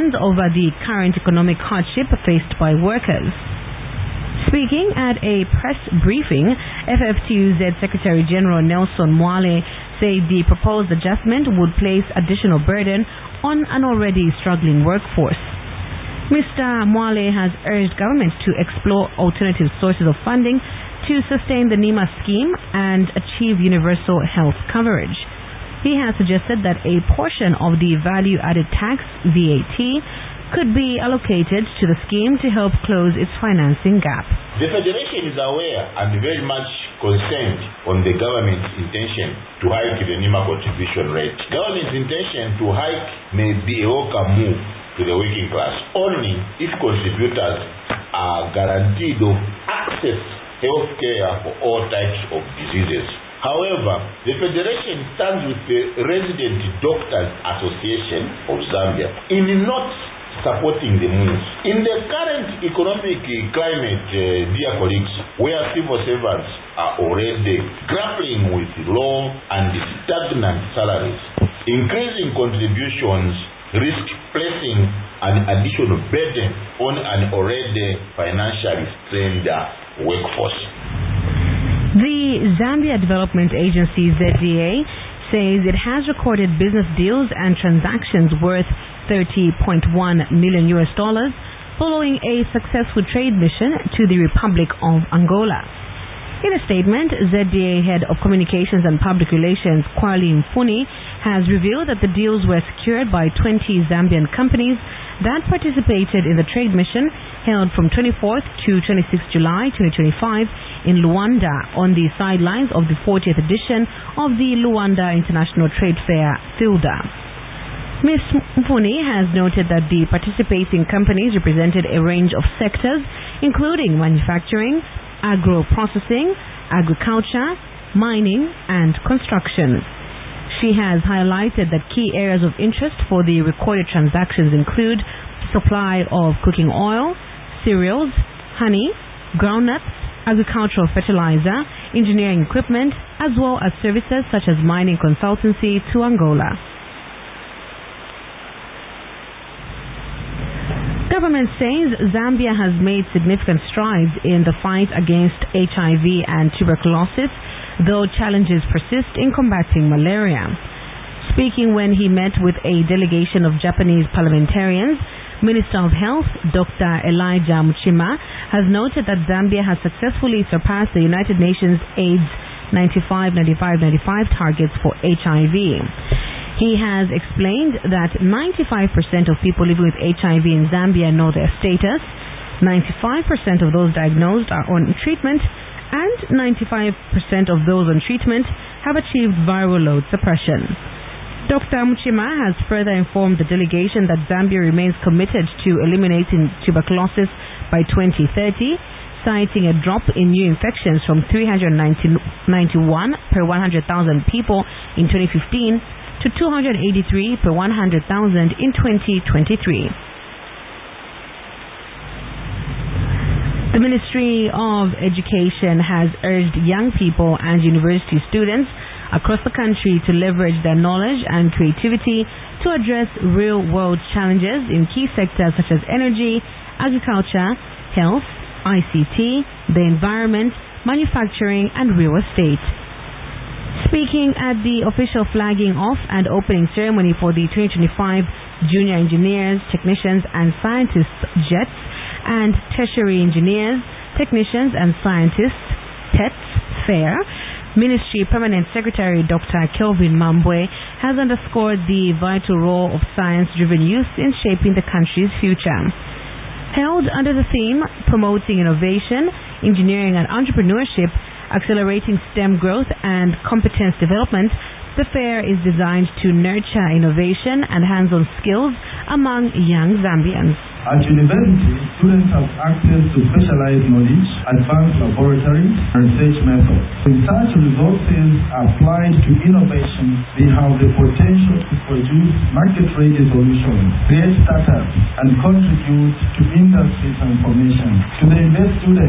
concerns over the current economic hardship faced by workers. Speaking at a press briefing, FFTUZ Secretary General Nelson Mwale said the proposed adjustment would place additional burden on an already struggling workforce. Mr. Mwale has urged government to explore alternative sources of funding to sustain the NEMA scheme and achieve universal health coverage. He has suggested that a portion of the value-added tax, VAT, could be allocated to the scheme to help close its financing gap. The Federation is aware and very much concerned on the government's intention to hike the NEMA contribution rate. Government's intention to hike may be a welcome move to the working class only if contributors are guaranteed of access health care for all types of diseases. However, the Federation stands with the Resident Doctors Association of Zambia in not supporting the move. In the current economic climate, dear colleagues, where civil servants are already grappling with low and stagnant salaries, increasing contributions risk placing an additional burden on an already financially strained workforce. The Zambia Development Agency, ZDA, says it has recorded business deals and transactions worth $30.1 million following a successful trade mission to the Republic of Angola. In a statement, ZDA Head of Communications and Public Relations, Kwali Mfuni, has revealed that the deals were secured by 20 Zambian companies that participated in the trade mission held from 24th to 26th July 2025 in Luanda on the sidelines of the 40th edition of the Luanda International Trade Fair, FILDA. Ms. Mfuni has noted that the participating companies represented a range of sectors including manufacturing, agro-processing, agriculture, mining, and construction. She has highlighted that key areas of interest for the recorded transactions include supply of cooking oil, cereals, honey, groundnuts, agricultural fertilizer, engineering equipment, as well as services such as mining consultancy to Angola. Government says Zambia has made significant strides in the fight against HIV and tuberculosis, though challenges persist in combating malaria. Speaking when he met with a delegation of Japanese parliamentarians, Minister of Health, Dr. Elijah Muchima, has noted that Zambia has successfully surpassed the United Nations AIDS 95-95-95 targets for HIV. He has explained that 95% of people living with HIV in Zambia know their status, 95% of those diagnosed are on treatment, and 95% of those on treatment have achieved viral load suppression. Dr. Muchima has further informed the delegation that Zambia remains committed to eliminating tuberculosis by 2030, citing a drop in new infections from 391 per 100,000 people in 2015 to 283 per 100,000 in 2023. The Ministry of Education has urged young people and university students across the country to leverage their knowledge and creativity to address real-world challenges in key sectors such as energy, agriculture, health, ICT, the environment, manufacturing, and real estate. Speaking at the official flagging off and opening ceremony for the 2025 Junior Engineers, Technicians and Scientists JETS and Tertiary Engineers, Technicians and Scientists TETS Fair, Ministry Permanent Secretary Dr. Kelvin Mambwe has underscored the vital role of science-driven youth in shaping the country's future. Held under the theme Promoting Innovation, Engineering and Entrepreneurship, Accelerating STEM Growth and Competence Development, the fair is designed to nurture innovation and hands-on skills among young Zambians. At university, students have access to specialized knowledge, advanced laboratories, and research methods. With such resources applied to innovation, they have the potential to produce market-ready solutions, create startups, and contribute to industry transformation. To the best students,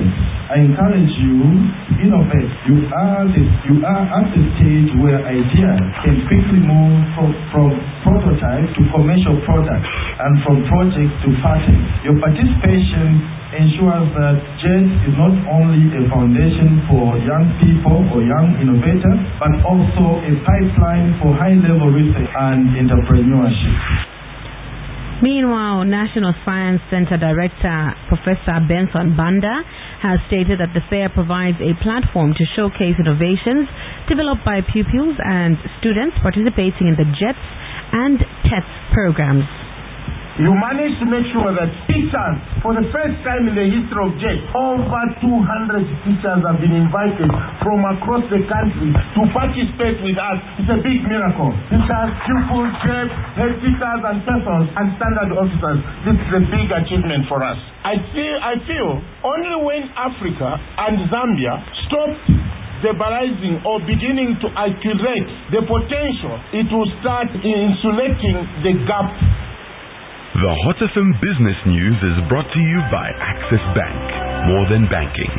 I encourage you to innovate. You are at the stage where ideas can quickly move from prototype to commercial product and from project to patent. Your participation ensures that JET is not only a foundation for young people or young innovators, but also a pipeline for high-level research and entrepreneurship. Meanwhile, National Science Center Director Professor Benson Banda has stated that the fair provides a platform to showcase innovations developed by pupils and students participating in the JETS and TETS programs. You managed to make sure that teachers, for the first time in the history of JET, over 200 teachers have been invited from across the country to participate with us. It's a big miracle. Teachers, pupils, JET, head teachers and persons and standard officers. This is a big achievement for us. I feel only when Africa and Zambia stop stabilizing or beginning to accumulate the potential, it will start insulating the gap. The Hot FM Business News is brought to you by Access Bank. More than banking.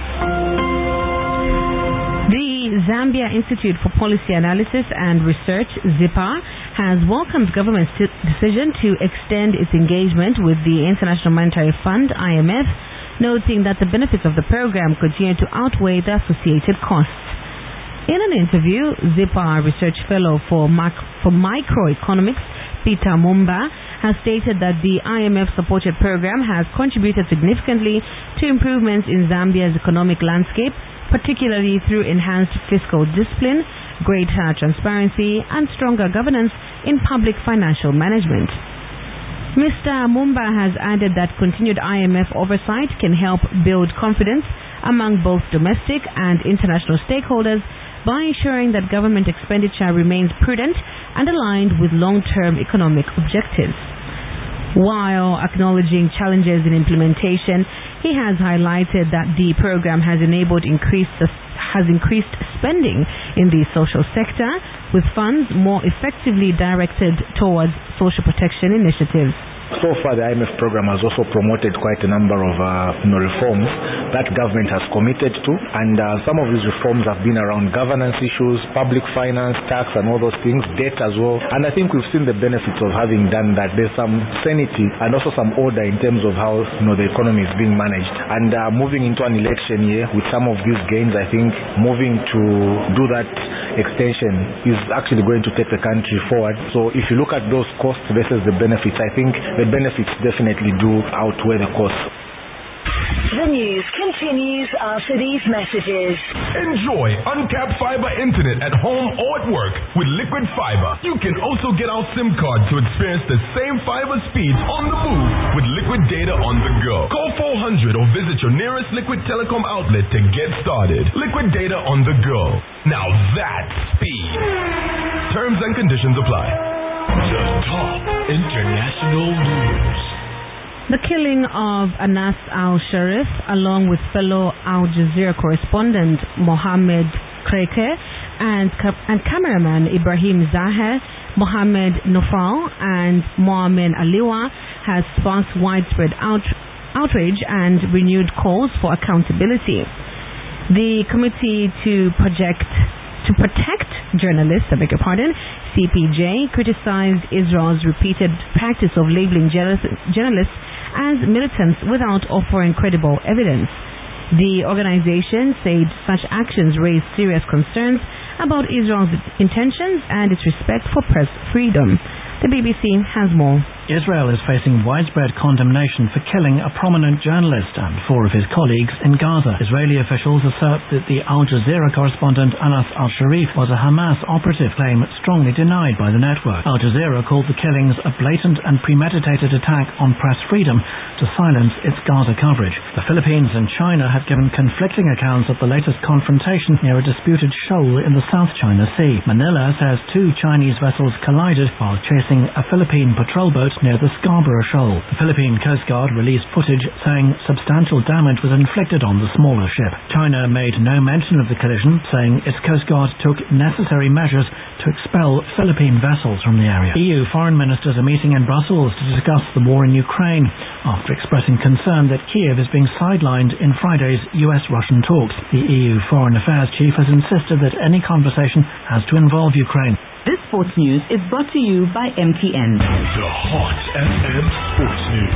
The Zambia Institute for Policy Analysis and Research, ZIPA, has welcomed government's decision to extend its engagement with the International Monetary Fund, IMF, noting that the benefits of the program continue to outweigh the associated costs. In an interview, ZIPA Research Fellow for Microeconomics, Peter Mumba, has stated that the IMF-supported program has contributed significantly to improvements in Zambia's economic landscape, particularly through enhanced fiscal discipline, greater transparency, and stronger governance in public financial management. Mr. Mumba has added that continued IMF oversight can help build confidence among both domestic and international stakeholders by ensuring that government expenditure remains prudent and aligned with long-term economic objectives. While acknowledging challenges in implementation, he has highlighted that the program has increased spending in the social sector, with funds more effectively directed towards social protection initiatives. So far, the IMF program has also promoted quite a number of reforms that government has committed to, and some of these reforms have been around governance issues, public finance, tax, and all those things, debt as well. And I think we've seen the benefits of having done that. There's some sanity and also some order in terms of how the economy is being managed. And moving into an election year with some of these gains, I think moving to do that extension is actually going to take the country forward. So if you look at those costs versus the benefits, I think the benefits definitely do outweigh the costs. The news continues after these messages. Enjoy uncapped fiber internet at home or at work with Liquid Fiber. You can also get our SIM card to experience the same fiber speeds on the move with Liquid Data on the go. Call 400 or visit your nearest Liquid Telecom outlet to get started. Liquid Data on the go. Now that's speed. Terms and conditions apply. The top international news. The killing of Anas Al-Sharif, along with fellow Al Jazeera correspondent Mohammed Kreke and cameraman Ibrahim Zahir, Mohammed Nofal and Mohamed Aliwa, has sparked widespread outrage and renewed calls for accountability. The Committee to Protect Journalists, CPJ, criticized Israel's repeated practice of labeling journalists as militants without offering credible evidence. The organization said such actions raise serious concerns about Israel's intentions and its respect for press freedom. The BBC has more. Israel is facing widespread condemnation for killing a prominent journalist and 4 of his colleagues in Gaza. Israeli officials assert that the Al Jazeera correspondent Anas Al-Sharif was a Hamas operative, claim strongly denied by the network. Al Jazeera called the killings a blatant and premeditated attack on press freedom to silence its Gaza coverage. The Philippines and China have given conflicting accounts of the latest confrontation near a disputed shoal in the South China Sea. Manila says 2 Chinese vessels collided while chasing a Philippine patrol boat near the Scarborough Shoal. The Philippine Coast Guard released footage saying substantial damage was inflicted on the smaller ship. China made no mention of the collision, saying its Coast Guard took necessary measures to expel Philippine vessels from the area. EU foreign ministers are meeting in Brussels to discuss the war in Ukraine. after expressing concern that Kiev is being sidelined in Friday's US-Russian talks. The EU Foreign Affairs Chief has insisted that any conversation has to involve Ukraine. This sports news is brought to you by MTN. The Hot FM Sports News.